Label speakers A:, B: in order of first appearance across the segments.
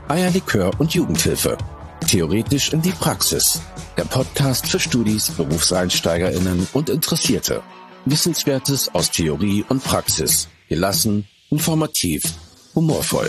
A: Eierlikör und Jugendhilfe. Theoretisch in die Praxis. Der Podcast für Studis, BerufseinsteigerInnen und Interessierte. Wissenswertes aus Theorie und Praxis. Gelassen, informativ, humorvoll.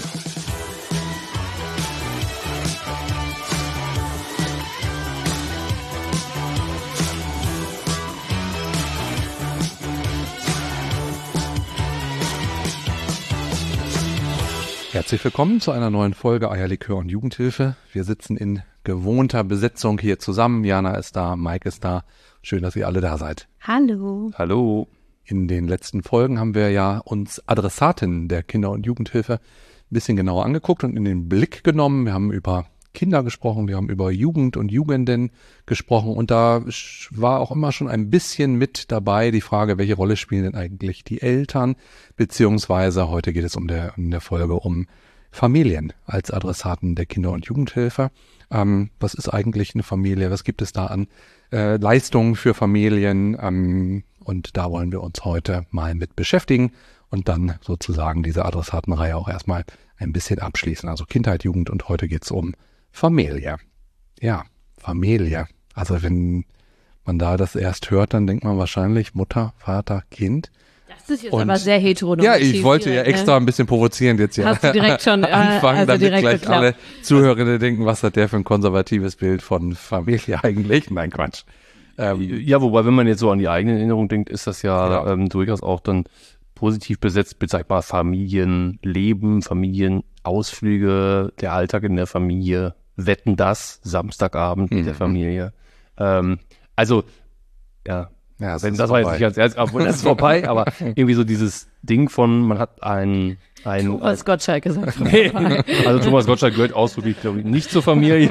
B: Herzlich willkommen zu einer neuen Folge Eierlikör und Jugendhilfe. Wir sitzen in gewohnter Besetzung hier zusammen. Jana ist da, Mike ist da. Schön, dass ihr alle da seid.
C: Hallo.
B: Hallo. In den letzten Folgen haben wir ja uns Adressatinnen der Kinder- und Jugendhilfe ein bisschen genauer angeguckt und in den Blick genommen. Wir haben über Kinder gesprochen, wir haben über Jugend und Jugenden gesprochen und da war auch immer schon ein bisschen mit dabei die Frage, welche Rolle spielen denn eigentlich die Eltern, beziehungsweise heute geht es in der Folge um Familien als Adressaten der Kinder- und Jugendhilfe. Was ist eigentlich eine Familie? Was gibt es da an Leistungen für Familien? Und da wollen wir uns heute mal mit beschäftigen und dann sozusagen diese Adressatenreihe auch erstmal ein bisschen abschließen. Also Kindheit, Jugend und heute geht es um Familie. Ja, Familie. Also wenn man da das erst hört, dann denkt man wahrscheinlich Mutter, Vater, Kind.
C: Das ist jetzt aber sehr heteronormativ.
B: Ja, ich wollte ja extra ein bisschen provozierend jetzt hier
C: Hast du direkt schon
B: anfangen,
C: also
B: damit
C: direkt
B: gleich
C: geklappt.
B: alle Zuhörerinnen denken, was hat der für ein konservatives Bild von Familie eigentlich? Nein, Quatsch.
D: Ja, wobei, wenn man jetzt so an die eigene Erinnerung denkt, ist das ja durchaus auch dann positiv besetzt, bezeichnbar Familienleben, Familienausflüge, der Alltag in der Familie, Wetten das, Samstagabend mit der Familie. Also, ja,
B: das
D: wenn
B: ist
D: das war jetzt
B: vorbei.
D: nicht ganz ernst, obwohl das ist vorbei, aber irgendwie so dieses Ding von, man hat ein
C: Thomas Gottschalk gesagt.
D: Nee, also Thomas Gottschalk gehört ausdrücklich, glaube ich, nicht zur Familie.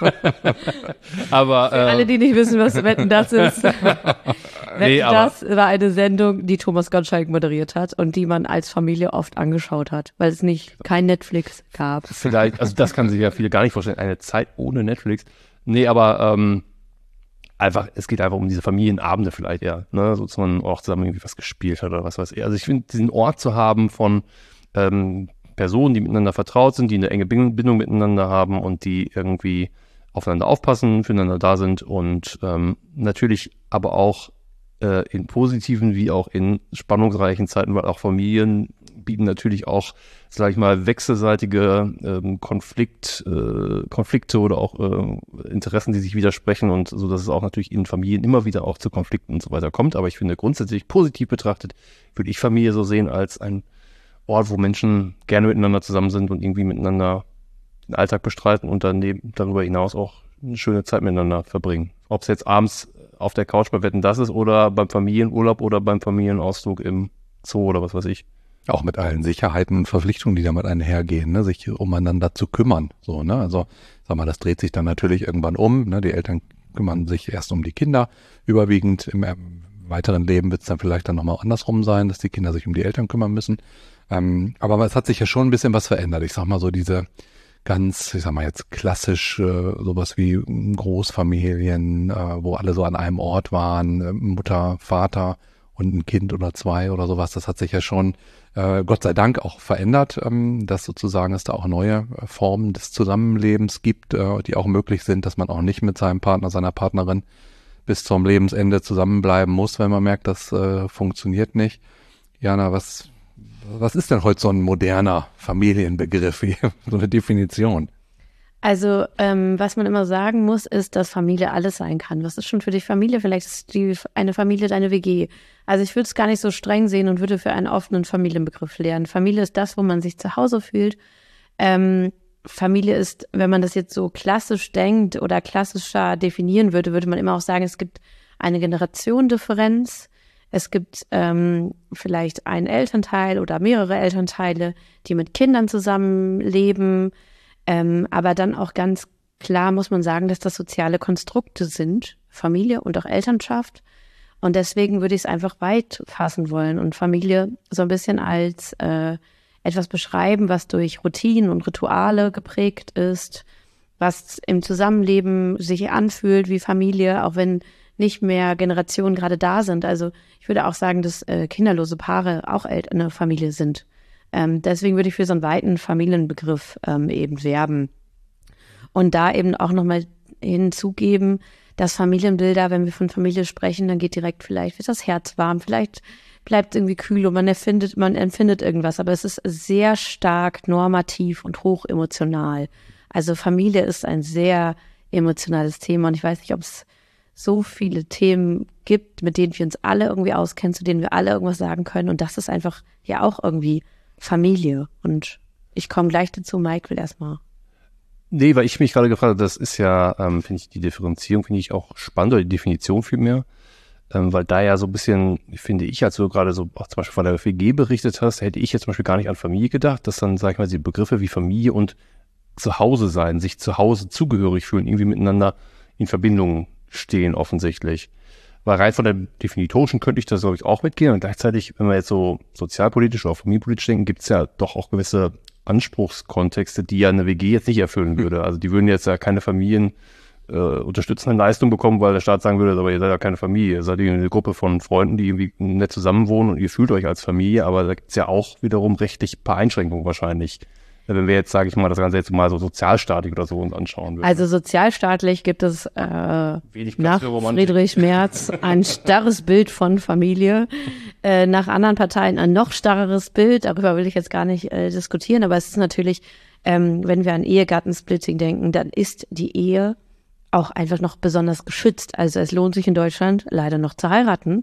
D: Aber
C: Alle, die nicht wissen, was Wetten, das ist.
D: Nee,
C: Das war eine Sendung, die Thomas Gottschalk moderiert hat und die man als Familie oft angeschaut hat, weil es kein Netflix gab.
D: vielleicht, also das kann sich ja viele gar nicht vorstellen, eine Zeit ohne Netflix. Nee, aber es geht einfach um diese Familienabende vielleicht eher, ne, so dass man auch zusammen irgendwie was gespielt hat oder was weiß ich. Also ich finde, diesen Ort zu haben von Personen, die miteinander vertraut sind, die eine enge Bindung miteinander haben und die irgendwie aufeinander aufpassen, füreinander da sind und natürlich aber auch in positiven wie auch in spannungsreichen Zeiten, weil auch Familien bieten natürlich auch, sage ich mal, wechselseitige Konflikte oder auch Interessen, die sich widersprechen und so, dass es auch natürlich in Familien immer wieder auch zu Konflikten und so weiter kommt. Aber ich finde grundsätzlich positiv betrachtet, würde ich Familie so sehen als ein Ort, wo Menschen gerne miteinander zusammen sind und irgendwie miteinander den Alltag bestreiten und darüber hinaus auch eine schöne Zeit miteinander verbringen. Ob es jetzt abends auf der Couch bei Wetten, das ist oder beim Familienurlaub oder beim Familienausflug im Zoo oder was weiß ich.
B: Auch mit allen Sicherheiten und Verpflichtungen, die damit einhergehen, ne, sich umeinander zu kümmern. So, ne? Also, sag mal, das dreht sich dann natürlich irgendwann um. Ne? Die Eltern kümmern sich erst um die Kinder. Überwiegend im weiteren Leben wird es dann vielleicht dann nochmal andersrum sein, dass die Kinder sich um die Eltern kümmern müssen. Aber es hat sich ja schon ein bisschen was verändert. Ich sag mal so diese ganz, ich sag mal jetzt klassisch sowas wie Großfamilien, wo alle so an einem Ort waren, Mutter, Vater und ein Kind oder zwei oder sowas. Das hat sich ja schon Gott sei Dank auch verändert, dass sozusagen es da auch neue Formen des Zusammenlebens gibt, die auch möglich sind, dass man auch nicht mit seinem Partner, seiner Partnerin bis zum Lebensende zusammenbleiben muss, wenn man merkt, das funktioniert nicht. Jana, was ist denn heute so ein moderner Familienbegriff, so eine Definition?
C: Also, was man immer sagen muss, ist, dass Familie alles sein kann. Was ist schon für dich Familie? Vielleicht ist eine Familie deine WG. Also ich würde es gar nicht so streng sehen und würde für einen offenen Familienbegriff lernen. Familie ist das, wo man sich zu Hause fühlt. Familie ist, wenn man das jetzt so klassisch denkt oder klassischer definieren würde, würde man immer auch sagen, es gibt eine Generationendifferenz. Es gibt vielleicht einen Elternteil oder mehrere Elternteile, die mit Kindern zusammenleben. Aber dann auch ganz klar muss man sagen, dass das soziale Konstrukte sind, Familie und auch Elternschaft. Und deswegen würde ich es einfach weit fassen wollen und Familie so ein bisschen als etwas beschreiben, was durch Routinen und Rituale geprägt ist, was im Zusammenleben sich anfühlt wie Familie, auch wenn nicht mehr Generationen gerade da sind. Also ich würde auch sagen, dass kinderlose Paare auch eine Familie sind. Deswegen würde ich für so einen weiten Familienbegriff eben werben. Und da eben auch nochmal hinzugeben, dass Familienbilder, wenn wir von Familie sprechen, dann geht direkt vielleicht wird das Herz warm, vielleicht bleibt es irgendwie kühl und man empfindet irgendwas, aber es ist sehr stark normativ und hoch emotional. Also Familie ist ein sehr emotionales Thema und ich weiß nicht, ob es so viele Themen gibt, mit denen wir uns alle irgendwie auskennen, zu denen wir alle irgendwas sagen können und das ist einfach ja auch irgendwie Familie und ich komme gleich dazu, Mike will erstmal.
D: Nee, weil ich mich gerade gefragt habe, das ist ja, finde ich, die Differenzierung finde ich auch spannend, oder die Definition vielmehr, weil da ja so ein bisschen, finde ich, als du gerade so auch zum Beispiel von der WG berichtet hast, hätte ich jetzt zum Beispiel gar nicht an Familie gedacht, dass dann, sag ich mal, die Begriffe wie Familie und Zuhause sein, sich zu Hause zugehörig fühlen, irgendwie miteinander in Verbindung stehen offensichtlich. Weil rein von der definitorischen könnte ich das, glaube ich, auch mitgehen und gleichzeitig, wenn wir jetzt so sozialpolitisch oder familienpolitisch denken, gibt es ja doch auch gewisse Anspruchskontexte, die ja eine WG jetzt nicht erfüllen würde. Also die würden jetzt ja keine Familien unterstützende Leistung bekommen, weil der Staat sagen würde, aber ihr seid ja keine Familie, ihr seid eine Gruppe von Freunden, die irgendwie nett zusammenwohnen und ihr fühlt euch als Familie, aber da gibt es ja auch wiederum rechtlich ein paar Einschränkungen wahrscheinlich. Wenn wir jetzt, sage ich mal, das Ganze jetzt mal so sozialstaatlich oder so uns anschauen würden.
C: Also sozialstaatlich gibt es nach Friedrich Merz ein starres Bild von Familie, nach anderen Parteien ein noch starreres Bild, darüber will ich jetzt gar nicht diskutieren, aber es ist natürlich, wenn wir an Ehegattensplitting denken, dann ist die Ehe auch einfach noch besonders geschützt. Also es lohnt sich in Deutschland leider noch zu heiraten.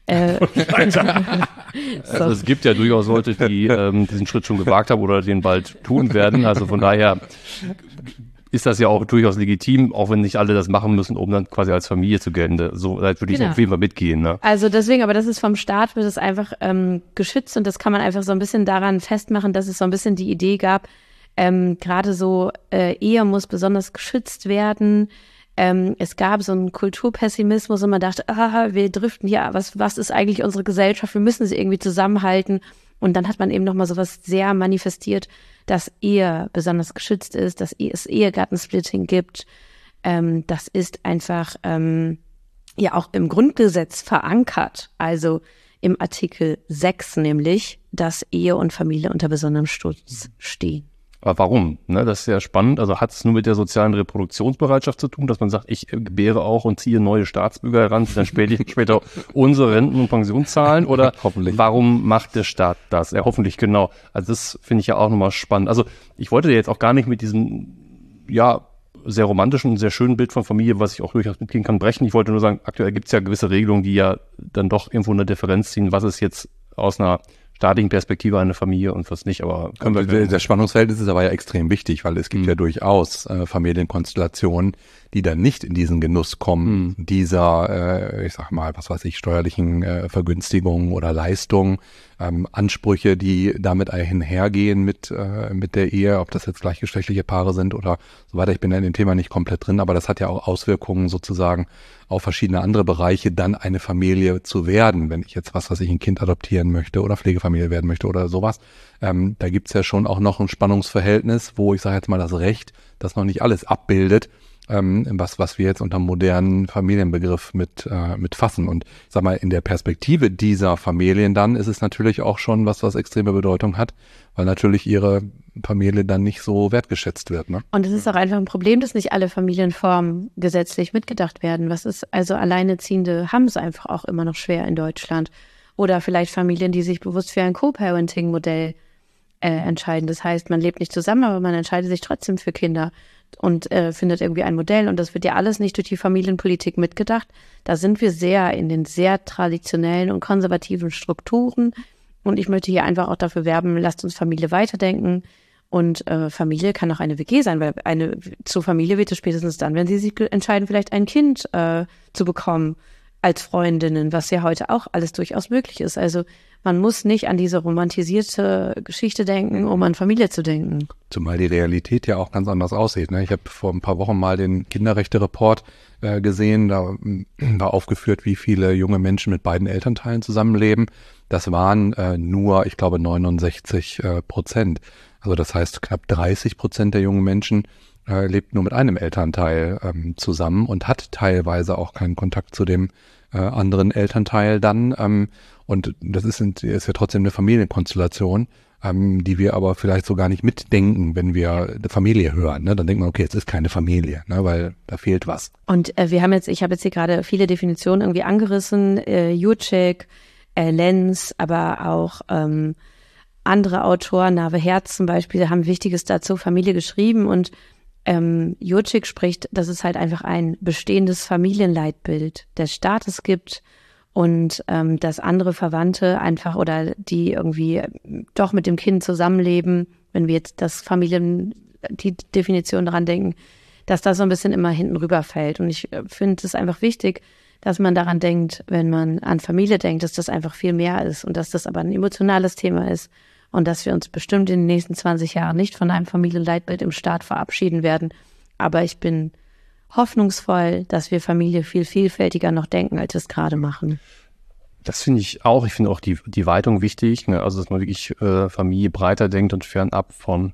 D: Also es gibt ja durchaus Leute, die diesen Schritt schon gewagt haben oder den bald tun werden. Also von daher ist das ja auch durchaus legitim, auch wenn nicht alle das machen müssen, um dann quasi als Familie zu gelten. So würde ich auf jeden Fall mitgehen. Ne?
C: Also deswegen, aber das ist vom Staat, wird es einfach geschützt und das kann man einfach so ein bisschen daran festmachen, dass es so ein bisschen die Idee gab, gerade so Ehe muss besonders geschützt werden. Es gab so einen Kulturpessimismus und man dachte, wir driften hier, was ist eigentlich unsere Gesellschaft? Wir müssen sie irgendwie zusammenhalten. Und dann hat man eben nochmal sowas sehr manifestiert, dass Ehe besonders geschützt ist, dass es Ehegattensplitting gibt. Das ist einfach ja auch im Grundgesetz verankert. Also im Artikel 6 nämlich, dass Ehe und Familie unter besonderem Schutz stehen.
D: Aber warum? Ne, das ist ja spannend. Also hat es nur mit der sozialen Reproduktionsbereitschaft zu tun, dass man sagt, ich gebäre auch und ziehe neue Staatsbürger heran, die dann später unsere Renten- und Pensionszahlen? Oder warum macht der Staat das? Ja, hoffentlich genau. Also das finde ich ja auch nochmal spannend. Also ich wollte jetzt auch gar nicht mit diesem, ja, sehr romantischen und sehr schönen Bild von Familie, was ich auch durchaus mitgehen kann, brechen. Ich wollte nur sagen, aktuell gibt es ja gewisse Regelungen, die ja dann doch irgendwo eine Differenz ziehen, was ist jetzt aus einer staatlichen Perspektive eine Familie und was nicht, aber können wir
B: das Spannungsverhältnis ist aber ja extrem wichtig, weil es gibt ja durchaus Familienkonstellationen, die dann nicht in diesen Genuss kommen, dieser, ich sag mal, was weiß ich, steuerlichen Vergünstigungen oder Leistungen, Ansprüche, die damit einhergehen mit der Ehe, ob das jetzt gleichgeschlechtliche Paare sind oder so weiter. Ich bin ja in dem Thema nicht komplett drin, aber das hat ja auch Auswirkungen sozusagen auf verschiedene andere Bereiche, dann eine Familie zu werden, wenn ich jetzt was weiß ich, ein Kind adoptieren möchte oder Pflegefamilie werden möchte oder sowas. Da gibt's ja schon auch noch ein Spannungsverhältnis, wo ich sage jetzt mal das Recht, das noch nicht alles abbildet, was wir jetzt unter modernen Familienbegriff mit fassen. Und ich sag mal, in der Perspektive dieser Familien dann ist es natürlich auch schon was extreme Bedeutung hat, weil natürlich ihre Familie dann nicht so wertgeschätzt wird. Ne?
C: Und es ist auch einfach ein Problem, dass nicht alle Familienformen gesetzlich mitgedacht werden. Was ist, also Alleinerziehende haben es einfach auch immer noch schwer in Deutschland. Oder vielleicht Familien, die sich bewusst für ein Co-Parenting-Modell entscheiden. Das heißt, man lebt nicht zusammen, aber man entscheidet sich trotzdem für Kinder und findet irgendwie ein Modell. Und das wird ja alles nicht durch die Familienpolitik mitgedacht. Da sind wir sehr in den sehr traditionellen und konservativen Strukturen. Und ich möchte hier einfach auch dafür werben, lasst uns Familie weiterdenken. Und Familie kann auch eine WG sein, weil zur Familie wird es spätestens dann, wenn sie sich entscheiden, vielleicht ein Kind zu bekommen als Freundinnen, was ja heute auch alles durchaus möglich ist. Also man muss nicht an diese romantisierte Geschichte denken, um an Familie zu denken.
B: Zumal die Realität ja auch ganz anders aussieht. Ne? Ich habe vor ein paar Wochen mal den Kinderrechte-Report gesehen. Da war aufgeführt, wie viele junge Menschen mit beiden Elternteilen zusammenleben. Das waren nur, ich glaube, 69%. Also das heißt, knapp 30% der jungen Menschen lebt nur mit einem Elternteil zusammen und hat teilweise auch keinen Kontakt zu dem anderen Elternteil dann. Und das ist ja trotzdem eine Familienkonstellation, die wir aber vielleicht so gar nicht mitdenken, wenn wir eine Familie hören. Ne? Dann denkt man, okay, es ist keine Familie, ne? Weil da fehlt was.
C: Und ich habe jetzt hier gerade viele Definitionen irgendwie angerissen, Jucek, Lenz, aber auch andere Autoren, Nave Herz zum Beispiel, haben Wichtiges dazu Familie geschrieben und Jucek spricht, dass es halt einfach ein bestehendes Familienleitbild des Staates gibt und dass andere Verwandte einfach oder die irgendwie doch mit dem Kind zusammenleben, wenn wir jetzt die Definition daran denken, dass das so ein bisschen immer hinten rüberfällt. Und ich finde es einfach wichtig, dass man daran denkt, wenn man an Familie denkt, dass das einfach viel mehr ist und dass das aber ein emotionales Thema ist und dass wir uns bestimmt in den nächsten 20 Jahren nicht von einem Familienleitbild im Staat verabschieden werden. Aber ich bin hoffnungsvoll, dass wir Familie viel vielfältiger noch denken, als wir es gerade machen.
D: Das finde ich auch. Ich finde auch die Weitung wichtig, ne? Also dass man wirklich Familie breiter denkt und fernab von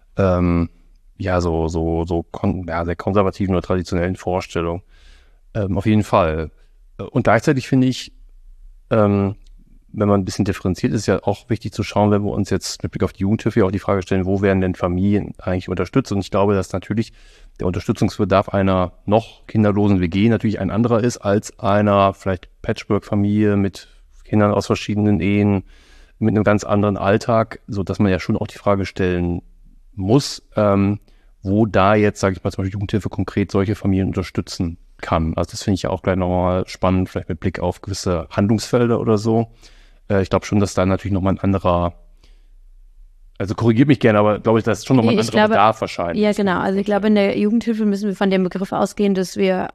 D: sehr konservativen oder traditionellen Vorstellungen. Auf jeden Fall. Und gleichzeitig finde ich, wenn man ein bisschen differenziert, ist ja auch wichtig zu schauen, wenn wir uns jetzt mit Blick auf die Jugendhilfe auch die Frage stellen, wo werden denn Familien eigentlich unterstützt? Und ich glaube, dass natürlich der Unterstützungsbedarf einer noch kinderlosen WG natürlich ein anderer ist als einer vielleicht Patchwork-Familie mit Kindern aus verschiedenen Ehen, mit einem ganz anderen Alltag, so dass man ja schon auch die Frage stellen muss, wo da jetzt, sage ich mal, zum Beispiel Jugendhilfe konkret solche Familien unterstützen kann. Also das finde ich ja auch gleich nochmal spannend, vielleicht mit Blick auf gewisse Handlungsfelder oder so. Ich glaube schon, dass da natürlich nochmal ein anderer, also korrigiert mich gerne, aber glaube ich, da ist schon nochmal ein anderer Bedarf wahrscheinlich.
C: Ja, genau. Also ich glaube, in der Jugendhilfe müssen wir von dem Begriff ausgehen, dass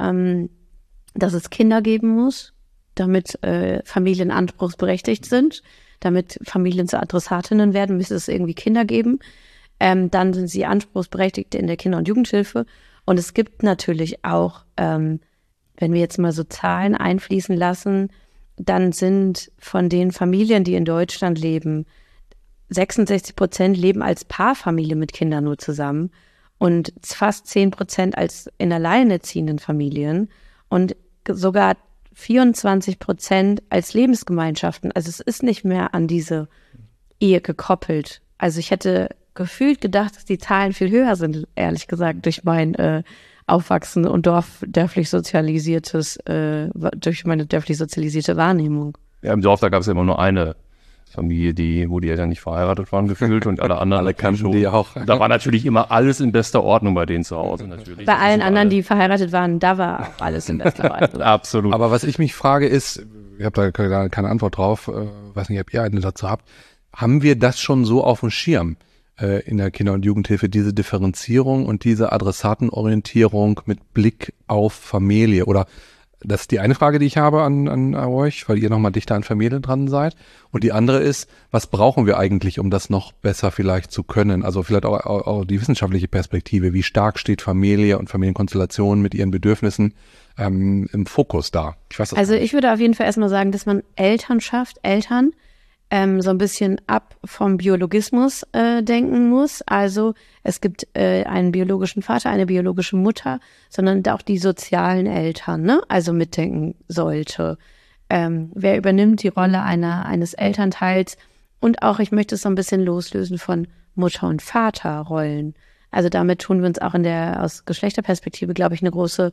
C: es Kinder geben muss, damit Familien anspruchsberechtigt sind, damit Familien zu Adressatinnen werden, müsste es irgendwie Kinder geben. Dann sind sie Anspruchsberechtigte in der Kinder- und Jugendhilfe. Und es gibt natürlich auch, wenn wir jetzt mal so Zahlen einfließen lassen, dann sind von den Familien, die in Deutschland leben, 66% leben als Paarfamilie mit Kindern nur zusammen und fast 10% als in alleinerziehenden Familien und sogar 24% als Lebensgemeinschaften. Also es ist nicht mehr an diese Ehe gekoppelt. Also ich hätte gefühlt gedacht, dass die Zahlen viel höher sind, ehrlich gesagt, durch mein Aufwachsen und durch meine dörflich sozialisierte Wahrnehmung.
D: Ja, im Dorf, da gab es ja immer nur eine Familie, wo die Eltern nicht verheiratet waren, gefühlt, und alle anderen.
B: Alle kannten die auch.
D: Da war natürlich immer alles in bester Ordnung bei denen zu Hause, natürlich.
C: Bei allen anderen, die verheiratet waren, da war auch alles in bester Ordnung.
D: Absolut.
B: Aber was ich mich frage ist, ich habe da keine Antwort drauf, weiß nicht, ob ihr eine dazu habt, haben wir das schon so auf dem Schirm in der Kinder- und Jugendhilfe, diese Differenzierung und diese Adressatenorientierung mit Blick auf Familie? Oder das ist die eine Frage, die ich habe an euch, weil ihr nochmal dichter an Familie dran seid. Und die andere ist, was brauchen wir eigentlich, um das noch besser vielleicht zu können? Also vielleicht auch die wissenschaftliche Perspektive. Wie stark steht Familie und Familienkonstellationen mit ihren Bedürfnissen im Fokus da?
C: Ich würde auf jeden Fall erstmal sagen, dass man Eltern so ein bisschen ab vom Biologismus denken muss. Also es gibt einen biologischen Vater, eine biologische Mutter, sondern auch die sozialen Eltern, ne? Also mitdenken sollte. Wer übernimmt die Rolle eines Elternteils? Und auch, ich möchte es so ein bisschen loslösen von Mutter- und Vaterrollen. Also damit tun wir uns auch aus Geschlechterperspektive, glaube ich, eine große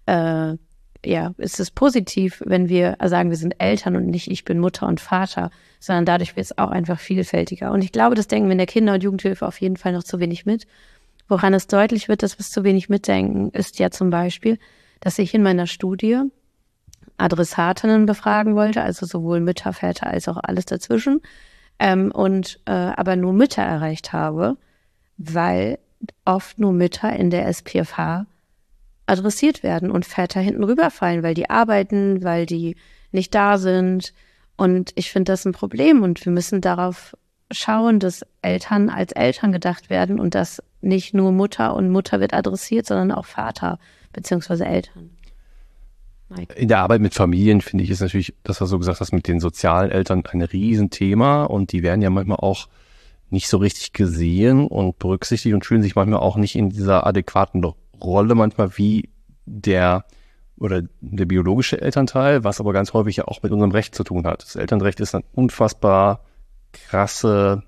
C: ist es positiv, wenn wir sagen, wir sind Eltern und nicht ich bin Mutter und Vater, sondern dadurch wird es auch einfach vielfältiger. Und ich glaube, das denken wir in der Kinder- und Jugendhilfe auf jeden Fall noch zu wenig mit. Woran es deutlich wird, dass wir es zu wenig mitdenken, ist ja zum Beispiel, dass ich in meiner Studie Adressatinnen befragen wollte, also sowohl Mütter, Väter als auch alles dazwischen, aber nur Mütter erreicht habe, weil oft nur Mütter in der SPFH adressiert werden und Väter hinten rüberfallen, weil die arbeiten, weil die nicht da sind. Und ich finde das ein Problem und wir müssen darauf schauen, dass Eltern als Eltern gedacht werden und dass nicht nur Mutter und Mutter wird adressiert, sondern auch Vater bzw. Eltern. Mike.
D: In der Arbeit mit Familien, finde ich, ist natürlich, das, was du gesagt hast, mit den sozialen Eltern ein Riesenthema und die werden ja manchmal auch nicht so richtig gesehen und berücksichtigt und fühlen sich manchmal auch nicht in dieser adäquaten Rolle manchmal, wie der oder der biologische Elternteil, was aber ganz häufig ja auch mit unserem Recht zu tun hat. Das Elternrecht ist ein unfassbar krasses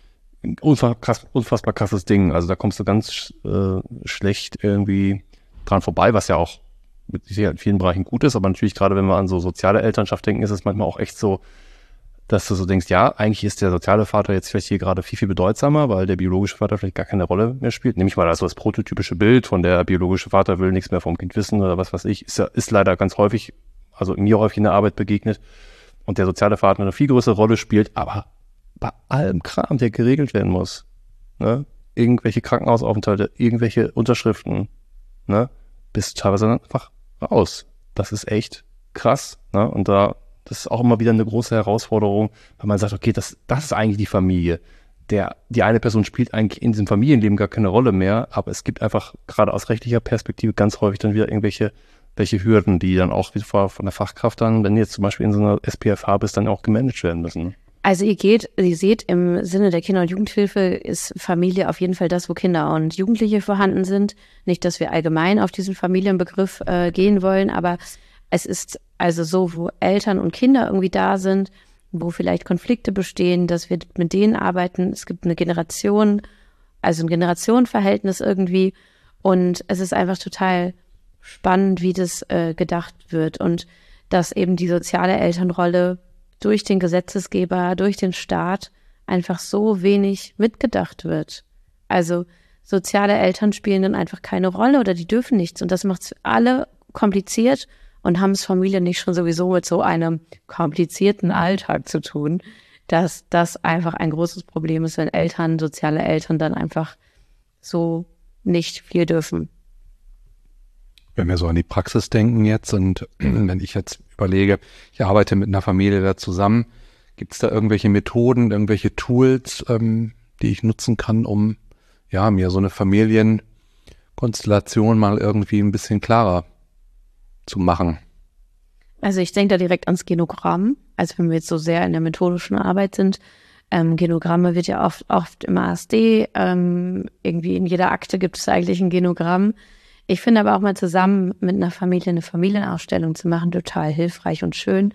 D: Ding. Also da kommst du ganz schlecht irgendwie dran vorbei, was ja auch mit Sicherheit in vielen Bereichen gut ist, aber natürlich gerade wenn wir an so soziale Elternschaft denken, ist es manchmal auch echt so, dass du so denkst, ja, eigentlich ist der soziale Vater jetzt vielleicht hier gerade viel, viel bedeutsamer, weil der biologische Vater vielleicht gar keine Rolle mehr spielt. Nehme ich mal also das prototypische Bild von der biologische Vater will nichts mehr vom Kind wissen oder was weiß ich, ist leider ganz häufig, also mir häufig in der Arbeit begegnet und der soziale Vater eine viel größere Rolle spielt, aber bei allem Kram, der geregelt werden muss, ne, irgendwelche Krankenhausaufenthalte, irgendwelche Unterschriften, ne, bist du teilweise dann einfach raus. Das ist echt krass, ne, und das ist auch immer wieder eine große Herausforderung, weil man sagt, okay, das ist eigentlich die Familie. Die eine Person spielt eigentlich in diesem Familienleben gar keine Rolle mehr, aber es gibt einfach gerade aus rechtlicher Perspektive ganz häufig dann wieder welche Hürden, die dann auch wieder von der Fachkraft dann, wenn du jetzt zum Beispiel in so einer SPFH bist, dann auch gemanagt werden müssen.
C: Also ihr seht, im Sinne der Kinder- und Jugendhilfe ist Familie auf jeden Fall das, wo Kinder und Jugendliche vorhanden sind. Nicht, dass wir allgemein auf diesen Familienbegriff gehen wollen, aber es ist also so, wo Eltern und Kinder irgendwie da sind, wo vielleicht Konflikte bestehen, dass wir mit denen arbeiten. Es gibt eine Generation, also ein Generationenverhältnis irgendwie. Und es ist einfach total spannend, wie das gedacht wird. Und dass eben die soziale Elternrolle durch den Gesetzesgeber, durch den Staat einfach so wenig mitgedacht wird. Also soziale Eltern spielen dann einfach keine Rolle oder die dürfen nichts. Und das macht es für alle kompliziert. Und haben es Familien nicht schon sowieso mit so einem komplizierten Alltag zu tun, dass das einfach ein großes Problem ist, wenn Eltern, soziale Eltern dann einfach so nicht viel dürfen.
B: Wenn wir so an die Praxis denken jetzt und wenn ich jetzt überlege, ich arbeite mit einer Familie da zusammen, gibt es da irgendwelche Methoden, irgendwelche Tools, die ich nutzen kann, um mir so eine Familienkonstellation mal irgendwie ein bisschen klarer zu machen?
C: Also ich denke da direkt ans Genogramm. Also wenn wir jetzt so sehr in der methodischen Arbeit sind, Genogramme wird ja oft im ASD, irgendwie in jeder Akte gibt es eigentlich ein Genogramm. Ich finde aber auch mal zusammen mit einer Familie eine Familienausstellung zu machen total hilfreich und schön.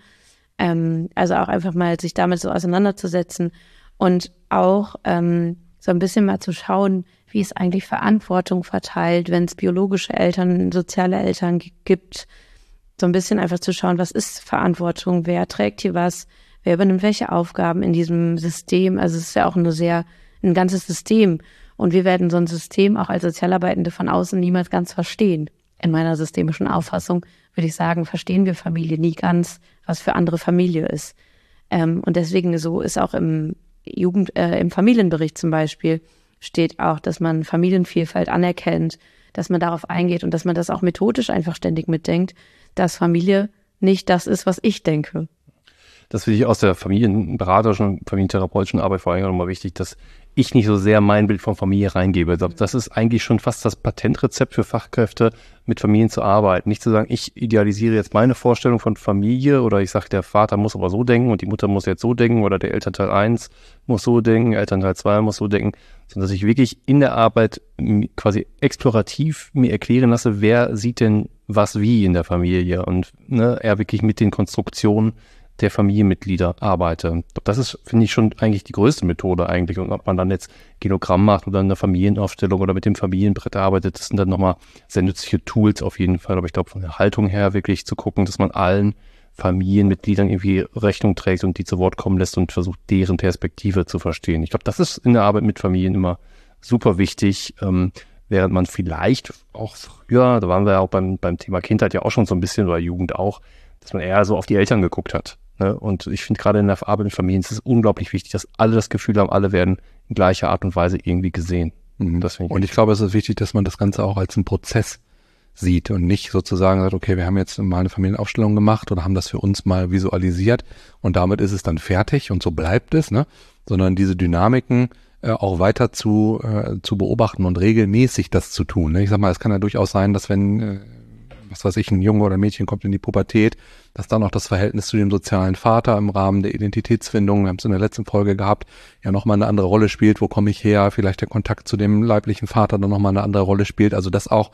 C: Also auch einfach mal sich damit so auseinanderzusetzen und auch so ein bisschen mal zu schauen, wie ist eigentlich Verantwortung verteilt, wenn es biologische Eltern, soziale Eltern gibt. So ein bisschen einfach zu schauen, was ist Verantwortung, wer trägt hier was, wer übernimmt welche Aufgaben in diesem System. Also es ist ja auch ein ganzes System. Und wir werden so ein System auch als Sozialarbeitende von außen niemals ganz verstehen. In meiner systemischen Auffassung würde ich sagen, verstehen wir Familie nie ganz, was für andere Familie ist. Und deswegen so ist auch im Familienbericht zum Beispiel steht auch, dass man Familienvielfalt anerkennt, dass man darauf eingeht und dass man das auch methodisch einfach ständig mitdenkt, dass Familie nicht das ist, was ich denke.
D: Das finde ich aus der familienberaterischen, familientherapeutischen Arbeit vor allem nochmal wichtig, dass ich nicht so sehr mein Bild von Familie reingebe. Das ist eigentlich schon fast das Patentrezept für Fachkräfte, mit Familien zu arbeiten. Nicht zu sagen, ich idealisiere jetzt meine Vorstellung von Familie oder ich sage, der Vater muss aber so denken und die Mutter muss jetzt so denken oder der Elternteil 1 muss so denken, Elternteil 2 muss so denken, sondern dass ich wirklich in der Arbeit quasi explorativ mir erklären lasse, wer sieht denn was wie in der Familie und eher wirklich mit den Konstruktionen der Familienmitglieder arbeite. Das ist, finde ich, schon eigentlich die größte Methode eigentlich. Und ob man dann jetzt Genogramm macht oder eine Familienaufstellung oder mit dem Familienbrett arbeitet, das sind dann nochmal sehr nützliche Tools auf jeden Fall. Aber ich glaube, von der Haltung her wirklich zu gucken, dass man allen Familienmitgliedern irgendwie Rechnung trägt und die zu Wort kommen lässt und versucht, deren Perspektive zu verstehen. Ich glaube, das ist in der Arbeit mit Familien immer super wichtig, während man vielleicht auch früher, da waren wir ja auch beim Thema Kindheit ja auch schon so ein bisschen oder Jugend auch, dass man eher so auf die Eltern geguckt hat. Ne? Und ich finde gerade in der Arbeit mit Familien ist es unglaublich wichtig, dass alle das Gefühl haben, alle werden in gleicher Art und Weise irgendwie gesehen.
B: Das finde ich und ich glaube, es ist wichtig, dass man das Ganze auch als einen Prozess sieht und nicht sozusagen sagt, okay, wir haben jetzt mal eine Familienaufstellung gemacht oder haben das für uns mal visualisiert und damit ist es dann fertig und so bleibt es, ne? Sondern diese Dynamiken auch weiter zu beobachten und regelmäßig das zu tun. Ne? Ich sag mal, es kann ja durchaus sein, dass wenn was weiß ich, ein Junge oder ein Mädchen kommt in die Pubertät, dass dann auch das Verhältnis zu dem sozialen Vater im Rahmen der Identitätsfindung, wir haben es in der letzten Folge gehabt, ja nochmal eine andere Rolle spielt, wo komme ich her, vielleicht der Kontakt zu dem leiblichen Vater dann nochmal eine andere Rolle spielt, also dass auch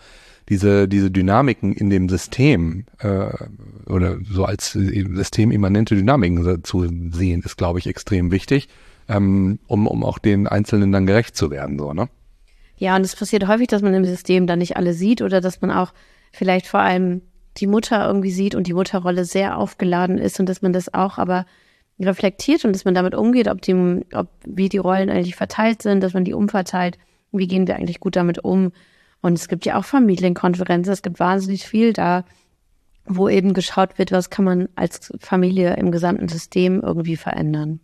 B: diese Dynamiken in dem System oder so als systemimmanente Dynamiken zu sehen, ist, glaube ich, extrem wichtig, um auch den Einzelnen dann gerecht zu werden, so, ne?
C: Ja, und es passiert häufig, dass man im System dann nicht alle sieht oder dass man auch vielleicht vor allem die Mutter irgendwie sieht und die Mutterrolle sehr aufgeladen ist und dass man das auch aber reflektiert und dass man damit umgeht, wie die Rollen eigentlich verteilt sind, dass man die umverteilt, wie gehen wir eigentlich gut damit um. Und es gibt ja auch Familienkonferenzen, es gibt wahnsinnig viel da, wo eben geschaut wird, was kann man als Familie im gesamten System irgendwie verändern.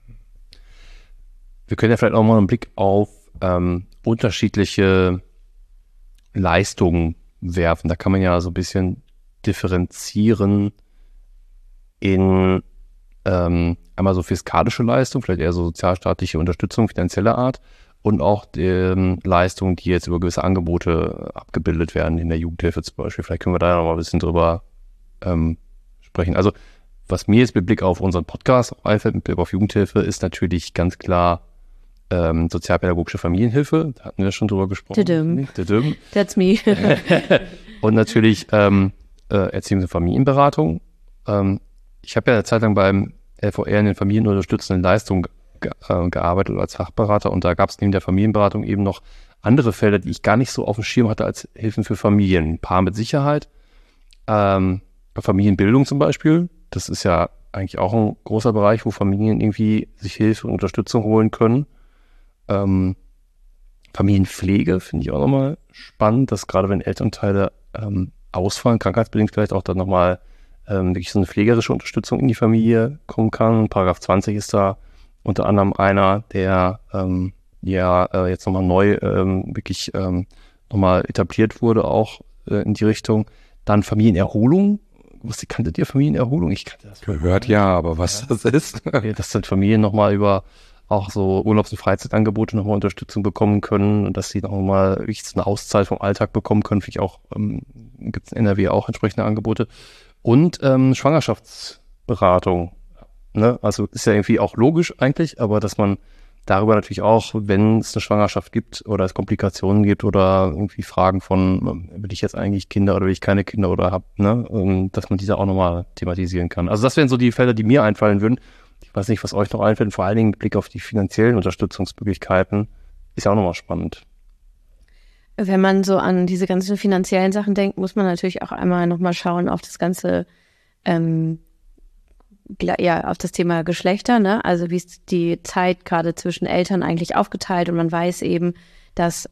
D: Wir können ja vielleicht auch mal einen Blick auf unterschiedliche Leistungen werfen. Da kann man ja so ein bisschen differenzieren in einmal so fiskalische Leistung, vielleicht eher so sozialstaatliche Unterstützung finanzieller Art und auch Leistungen, die jetzt über gewisse Angebote abgebildet werden, in der Jugendhilfe zum Beispiel. Vielleicht können wir da noch mal ein bisschen drüber sprechen. Also was mir jetzt mit Blick auf unseren Podcast einfällt, mit Blick auf Jugendhilfe, ist natürlich ganz klar sozialpädagogische Familienhilfe. Da hatten wir schon drüber gesprochen.
C: That's me.
D: Und natürlich Erziehungs- und Familienberatung. Ich habe ja eine Zeit lang beim LVR in den familienunterstützenden Leistungen gearbeitet als Fachberater und da gab es neben der Familienberatung eben noch andere Felder, die ich gar nicht so auf dem Schirm hatte als Hilfen für Familien. Ein paar mit Sicherheit. Familienbildung zum Beispiel. Das ist ja eigentlich auch ein großer Bereich, wo Familien irgendwie sich Hilfe und Unterstützung holen können. Familienpflege finde ich auch nochmal spannend, dass gerade wenn Elternteile ausfallen, krankheitsbedingt vielleicht auch dann nochmal wirklich so eine pflegerische Unterstützung in die Familie kommen kann. Paragraph 20 ist da unter anderem einer, der jetzt nochmal neu wirklich nochmal etabliert wurde, auch in die Richtung. Dann Familienerholung. Kanntet ihr Familienerholung? Ich kannte das.
B: Gehört ja, aber was das ist?
D: Dass dann Familien nochmal über auch so Urlaubs- und Freizeitangebote nochmal Unterstützung bekommen können und dass sie nochmal wirklich eine Auszeit vom Alltag bekommen können. Finde ich auch, gibt es in NRW auch entsprechende Angebote. Und Schwangerschaftsberatung. Ne? Also ist ja irgendwie auch logisch eigentlich, aber dass man darüber natürlich auch, wenn es eine Schwangerschaft gibt oder es Komplikationen gibt oder irgendwie Fragen von, will ich jetzt eigentlich Kinder oder will ich keine Kinder oder habe, ne, dass man diese auch nochmal thematisieren kann. Also das wären so die Felder, die mir einfallen würden. Ich weiß nicht, was euch noch einfällt, vor allen Dingen mit Blick auf die finanziellen Unterstützungsmöglichkeiten, ist ja auch nochmal spannend.
C: Wenn man so an diese ganzen finanziellen Sachen denkt, muss man natürlich auch einmal nochmal schauen auf das ganze, auf das Thema Geschlechter, ne? Also wie ist die Zeit gerade zwischen Eltern eigentlich aufgeteilt und man weiß eben, dass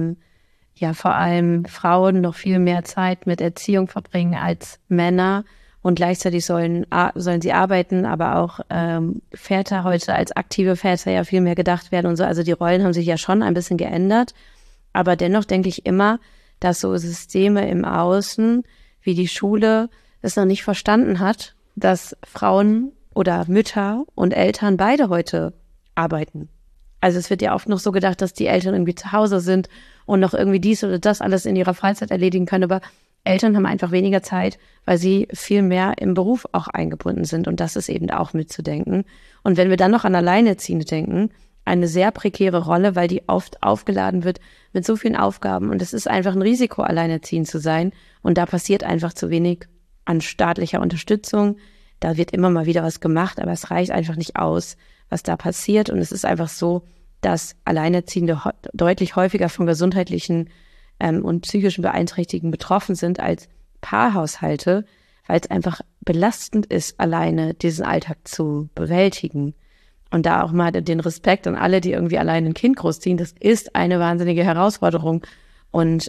C: vor allem Frauen noch viel mehr Zeit mit Erziehung verbringen als Männer und gleichzeitig sollen sie arbeiten, aber auch Väter heute als aktive Väter ja viel mehr gedacht werden und so. Also die Rollen haben sich ja schon ein bisschen geändert. Aber dennoch denke ich immer, dass so Systeme im Außen wie die Schule es noch nicht verstanden hat, dass Frauen oder Mütter und Eltern beide heute arbeiten. Also es wird ja oft noch so gedacht, dass die Eltern irgendwie zu Hause sind und noch irgendwie dies oder das alles in ihrer Freizeit erledigen können. Aber Eltern haben einfach weniger Zeit, weil sie viel mehr im Beruf auch eingebunden sind. Und das ist eben auch mitzudenken. Und wenn wir dann noch an Alleinerziehende denken, eine sehr prekäre Rolle, weil die oft aufgeladen wird mit so vielen Aufgaben. Und es ist einfach ein Risiko, alleinerziehend zu sein. Und da passiert einfach zu wenig an staatlicher Unterstützung. Da wird immer mal wieder was gemacht, aber es reicht einfach nicht aus, was da passiert. Und es ist einfach so, dass Alleinerziehende deutlich häufiger von gesundheitlichen und psychischen Beeinträchtigungen betroffen sind als Paarhaushalte, weil es einfach belastend ist, alleine diesen Alltag zu bewältigen. Und da auch mal den Respekt an alle, die irgendwie alleine ein Kind großziehen, das ist eine wahnsinnige Herausforderung. Und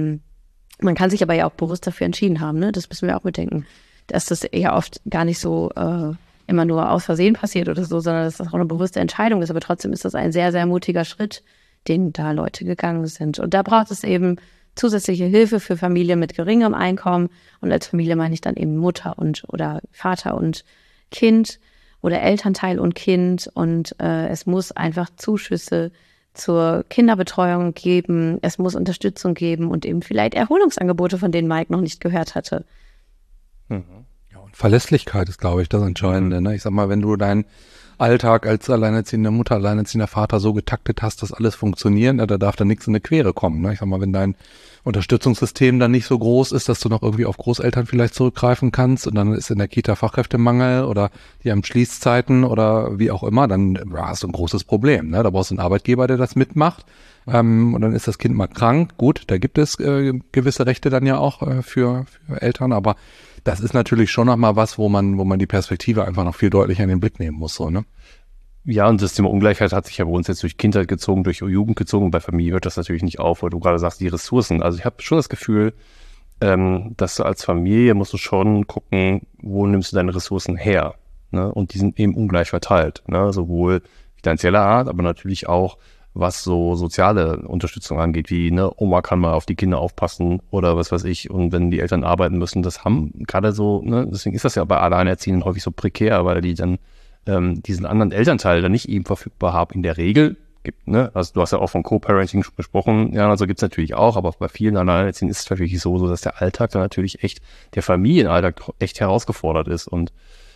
C: man kann sich aber ja auch bewusst dafür entschieden haben, ne? Das müssen wir auch bedenken, dass das eher oft gar nicht so immer nur aus Versehen passiert oder so, sondern dass das auch eine bewusste Entscheidung ist. Aber trotzdem ist das ein sehr, sehr mutiger Schritt, den da Leute gegangen sind. Und da braucht es eben zusätzliche Hilfe für Familien mit geringem Einkommen. Und als Familie meine ich dann eben Mutter oder Vater und Kind oder Elternteil und Kind. Und es muss einfach Zuschüsse zur Kinderbetreuung geben. Es muss Unterstützung geben und eben vielleicht Erholungsangebote, von denen Mike noch nicht gehört hatte.
B: Ja, und Verlässlichkeit ist, glaube ich, das Entscheidende. Ne? Ich sag mal, wenn du deinen Alltag als alleinerziehende Mutter, alleinerziehender Vater so getaktet hast, dass alles funktioniert, da darf da nichts in eine Quere kommen. Ne? Ich sag mal, wenn dein Unterstützungssystem dann nicht so groß ist, dass du noch irgendwie auf Großeltern vielleicht zurückgreifen kannst und dann ist in der Kita Fachkräftemangel oder die haben Schließzeiten oder wie auch immer, dann hast du ein großes Problem. Ne? Da brauchst du einen Arbeitgeber, der das mitmacht. Und dann ist das Kind mal krank. Gut, da gibt es gewisse Rechte dann ja auch für Eltern, aber das ist natürlich schon nochmal was, wo man die Perspektive einfach noch viel deutlicher in den Blick nehmen muss, so, ne?
D: Ja, und das Thema Ungleichheit hat sich ja bei uns jetzt durch Kindheit gezogen, durch Jugend gezogen. Bei Familie hört das natürlich nicht auf, weil du gerade sagst, die Ressourcen. Also ich habe schon das Gefühl, dass du als Familie musst du schon gucken, wo nimmst du deine Ressourcen her? Ne? Und die sind eben ungleich verteilt. Ne? Sowohl finanzieller Art, aber natürlich auch, was so soziale Unterstützung angeht, wie ne, Oma kann mal auf die Kinder aufpassen oder was weiß ich. Und wenn die Eltern arbeiten müssen, das haben gerade so, ne, deswegen ist das ja bei Alleinerziehenden häufig so prekär, weil die dann diesen anderen Elternteil dann nicht eben verfügbar haben in der Regel gibt, ne? Also du hast ja auch von Co-Parenting gesprochen, ja, also gibt's natürlich auch, aber bei vielen Alleinerziehenden ist es tatsächlich so, dass der Alltag dann natürlich echt, der Familienalltag echt herausgefordert ist und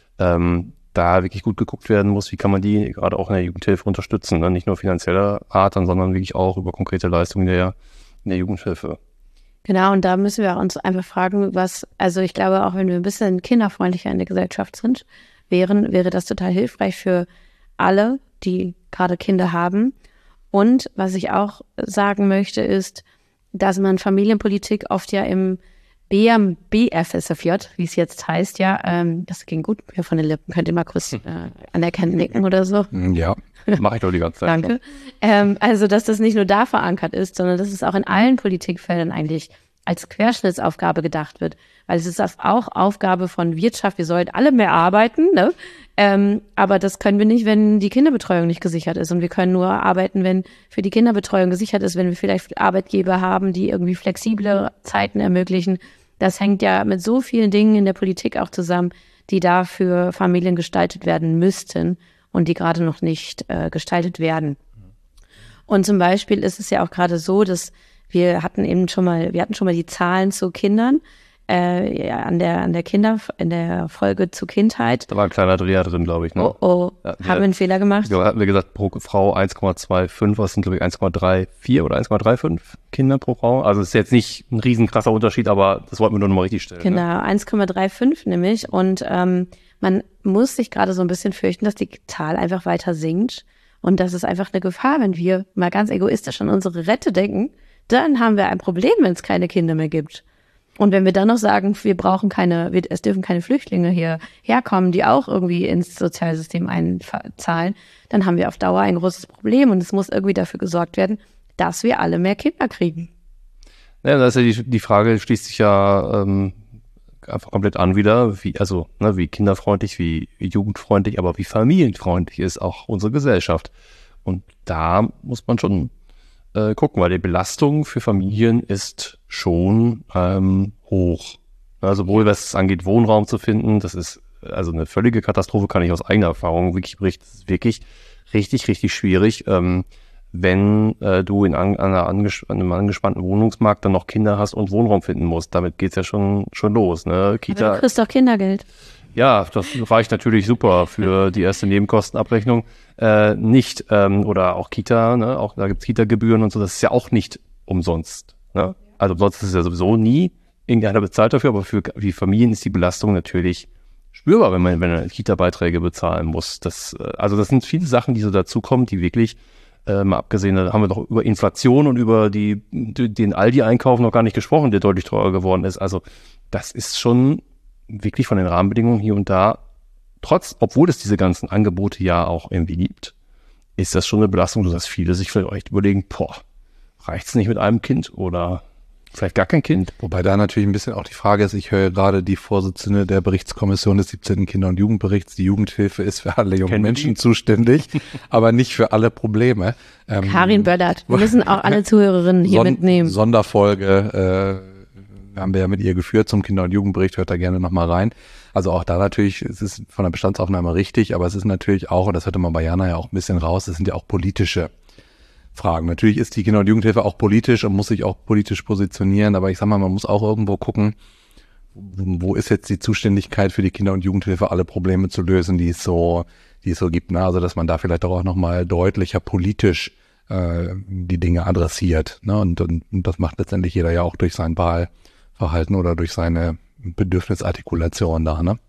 D: da wirklich gut geguckt werden muss, wie kann man die gerade auch in der Jugendhilfe unterstützen, ne? Nicht nur finanzieller Art, sondern wirklich auch über konkrete Leistungen in der Jugendhilfe.
C: Genau, und da müssen wir uns einfach fragen, also ich glaube, auch wenn wir ein bisschen kinderfreundlicher in der Gesellschaft sind, wäre das total hilfreich für alle, die gerade Kinder haben. Und was ich auch sagen möchte, ist, dass man Familienpolitik oft ja im BFSFJ, wie es jetzt heißt, ja, das ging gut mir von den Lippen, könnt ihr mal kurz anerkennen nicken oder so?
B: Ja,
D: mache ich doch die ganze Zeit.
C: Danke. Also, dass das nicht nur da verankert ist, sondern dass es auch in allen Politikfeldern eigentlich als Querschnittsaufgabe gedacht wird. Weil es ist auch Aufgabe von Wirtschaft, wir sollten alle mehr arbeiten, ne? Aber das können wir nicht, wenn die Kinderbetreuung nicht gesichert ist. Und wir können nur arbeiten, wenn für die Kinderbetreuung gesichert ist, wenn wir vielleicht Arbeitgeber haben, die irgendwie flexible Zeiten ermöglichen. Das hängt ja mit so vielen Dingen in der Politik auch zusammen, die da für Familien gestaltet werden müssten und die gerade noch nicht gestaltet werden. Und zum Beispiel ist es ja auch gerade so, dass wir hatten schon mal die Zahlen zu Kindern in der Folge zur Kindheit.
D: Da war ein kleiner Dreher drin, glaube ich. Ne?
C: Ja, haben wir einen Fehler gemacht?
D: Ja, hatten wir gesagt, pro Frau 1,25, was sind glaube ich 1,34 oder 1,35 Kinder pro Frau. Also es ist jetzt nicht ein riesen krasser Unterschied, aber das wollten wir nur noch mal richtig stellen.
C: Genau,
D: ne?
C: 1,35 nämlich. Und man muss sich gerade so ein bisschen fürchten, dass die Zahl einfach weiter sinkt. Und das ist einfach eine Gefahr, wenn wir mal ganz egoistisch an unsere Rente denken, dann haben wir ein Problem, wenn es keine Kinder mehr gibt. Und wenn wir dann noch sagen, es dürfen keine Flüchtlinge hierher kommen, die auch irgendwie ins Sozialsystem einzahlen, dann haben wir auf Dauer ein großes Problem und es muss irgendwie dafür gesorgt werden, dass wir alle mehr Kinder kriegen.
D: Ja, das ist ja die Frage, schließt sich ja einfach komplett an wieder, wie kinderfreundlich, wie jugendfreundlich, aber wie familienfreundlich ist auch unsere Gesellschaft. Und da muss man schon gucken, weil die Belastung für Familien ist schon hoch. Also sowohl was es angeht, Wohnraum zu finden, das ist also eine völlige Katastrophe, kann ich aus eigener Erfahrung wirklich berichten. Das ist wirklich richtig, richtig schwierig, wenn du in einem angespannten Wohnungsmarkt dann noch Kinder hast und Wohnraum finden musst. Damit geht's ja schon los. Ne? Kita,
C: aber du kriegst doch Kindergeld.
D: Ja, das reicht natürlich super für die erste Nebenkostenabrechnung. Nicht, oder auch Kita, ne? Auch da gibt's Kita-Gebühren und so, das ist ja auch nicht umsonst. Ne? Also umsonst ist es ja sowieso nie, irgendeiner bezahlt dafür, aber für die Familien ist die Belastung natürlich spürbar, wenn man Kita-Beiträge bezahlen muss. Also das sind viele Sachen, die so dazukommen, die wirklich, mal abgesehen, da haben wir doch über Inflation und über den Aldi-Einkauf noch gar nicht gesprochen, der deutlich teurer geworden ist. Also das ist schon wirklich von den Rahmenbedingungen hier und da, obwohl es diese ganzen Angebote ja auch irgendwie gibt, ist das schon eine Belastung, dass viele sich vielleicht überlegen, reicht's nicht mit einem Kind oder vielleicht gar kein Kind?
B: Wobei da natürlich ein bisschen auch die Frage ist, ich höre gerade die Vorsitzende der Berichtskommission des 17. Kinder- und Jugendberichts, die Jugendhilfe ist für alle jungen Menschen zuständig, aber nicht für alle Probleme.
C: Karin Böllert, wir müssen auch alle Zuhörerinnen hier mitnehmen.
B: Sonderfolge haben wir ja mit ihr geführt zum Kinder- und Jugendbericht, hört da gerne nochmal rein. Also auch da natürlich, es ist von der Bestandsaufnahme richtig, aber es ist natürlich auch, und das hörte man bei Jana ja auch ein bisschen raus, es sind ja auch politische Fragen. Natürlich ist die Kinder- und Jugendhilfe auch politisch und muss sich auch politisch positionieren, aber ich sag mal, man muss auch irgendwo gucken, wo ist jetzt die Zuständigkeit für die Kinder- und Jugendhilfe, alle Probleme zu lösen, die es so gibt. Ne? Also dass man da vielleicht auch nochmal deutlicher politisch die Dinge adressiert. Ne? Und das macht letztendlich jeder ja auch durch sein Wahlverhalten oder durch seine Bedürfnisartikulation da, ne?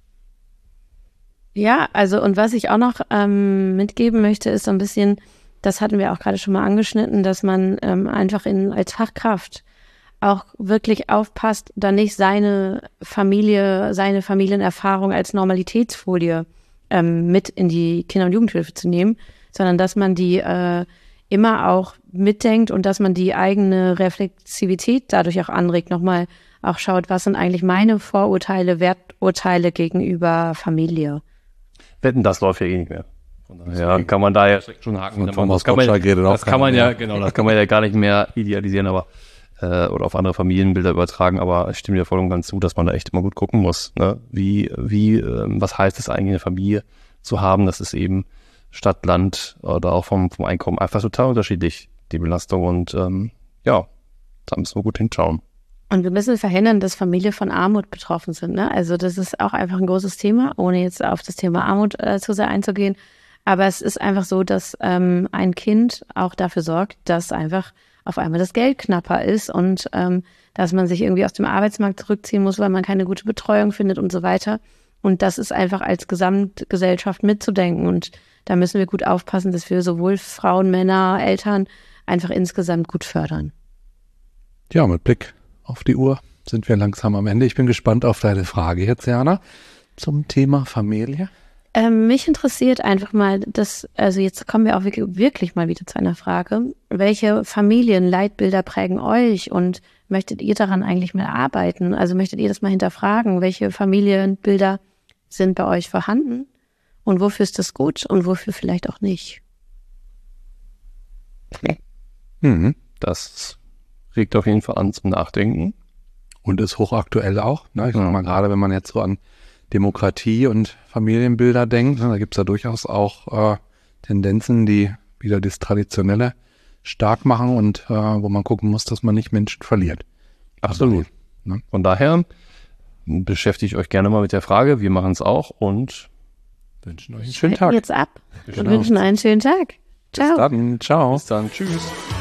C: Ja, also und was ich auch noch mitgeben möchte, ist so ein bisschen, das hatten wir auch gerade schon mal angeschnitten, dass man einfach als Fachkraft auch wirklich aufpasst, da nicht seine Familienerfahrung als Normalitätsfolie mit in die Kinder- und Jugendhilfe zu nehmen, sondern dass man die immer auch mitdenkt und dass man die eigene Reflexivität dadurch auch anregt, nochmal auch schaut, was sind eigentlich meine Vorurteile, Werturteile gegenüber Familie.
D: Wetten, das läuft ja eh nicht mehr. Ja, kann man da ja schon haken.
B: Das kann man ja
D: gar nicht mehr idealisieren, aber oder auf andere Familienbilder übertragen, aber ich stimme dir voll und ganz zu, dass man da echt immer gut gucken muss, ne? Was heißt es eigentlich, eine Familie zu haben? Das ist eben Stadt, Land oder auch vom Einkommen einfach total unterschiedlich, die Belastung, und da müssen wir gut hinschauen.
C: Und wir müssen verhindern, dass Familien von Armut betroffen sind, ne? Also das ist auch einfach ein großes Thema, ohne jetzt auf das Thema Armut zu sehr einzugehen. Aber es ist einfach so, dass ein Kind auch dafür sorgt, dass einfach auf einmal das Geld knapper ist und dass man sich irgendwie aus dem Arbeitsmarkt zurückziehen muss, weil man keine gute Betreuung findet und so weiter. Und das ist einfach als Gesamtgesellschaft mitzudenken. Und da müssen wir gut aufpassen, dass wir sowohl Frauen, Männer, Eltern einfach insgesamt gut fördern.
B: Ja, mit Blick auf die Uhr sind wir langsam am Ende. Ich bin gespannt auf deine Frage jetzt, Jana, zum Thema Familie.
C: Mich interessiert einfach mal, also jetzt kommen wir auch wirklich mal wieder zu einer Frage. Welche Familienleitbilder prägen euch und möchtet ihr daran eigentlich mal arbeiten? Also möchtet ihr das mal hinterfragen? Welche Familienbilder sind bei euch vorhanden? Und wofür ist das gut und wofür vielleicht auch nicht?
D: Das regt auf jeden Fall an zum Nachdenken.
B: Und ist hochaktuell auch. Ne? Ich sag mal, gerade wenn man jetzt so an Demokratie und Familienbilder denkt, da gibt es ja durchaus auch Tendenzen, die wieder das Traditionelle stark machen und wo man gucken muss, dass man nicht Menschen verliert.
D: Absolut.
B: Ne?
D: Von daher beschäftigt euch gerne mal mit der Frage. Wir machen es auch und
B: wünschen euch einen schönen Tag.
C: Jetzt ab und wünschen einen schönen Tag. Ciao.
B: Bis dann. Ciao.
D: Bis dann. Tschüss.